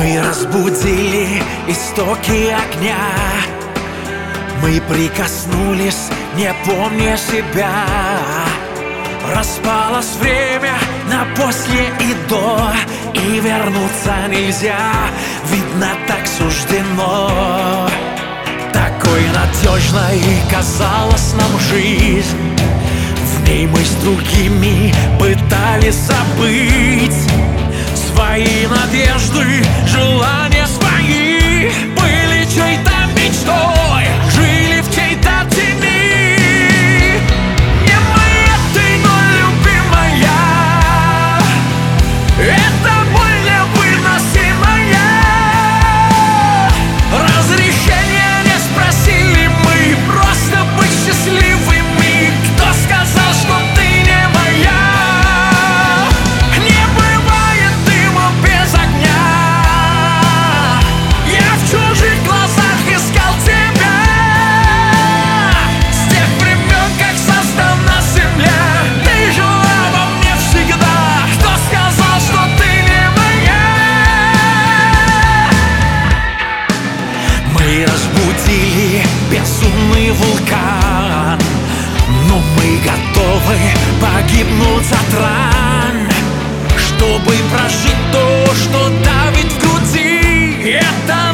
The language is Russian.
Мы разбудили истоки огня, мы прикоснулись, не помня себя. Распалось время на после и до, и вернуться нельзя, видно, так суждено. Такой надежной казалась нам жизнь, в ней мы с другими пытались забыть свои надежды, желания свои. Были чьей-то мечтой, жили в чьей-то тени. Не моя ты, но любимая, эта боль невыносимая. Разрешения не спросили мы, просто быть счастливыми. Кто сказал, что ты не моя? Не бывает дыма без огня. Я в чужих глазах искал тебя с тех времен, как создана земля. Ты жила во мне всегда. Кто сказал, что ты не моя? Мы разбудили безумный вулкан, но мы готовы погибнуть от ран, чтобы прожить то, что давит в груди. Это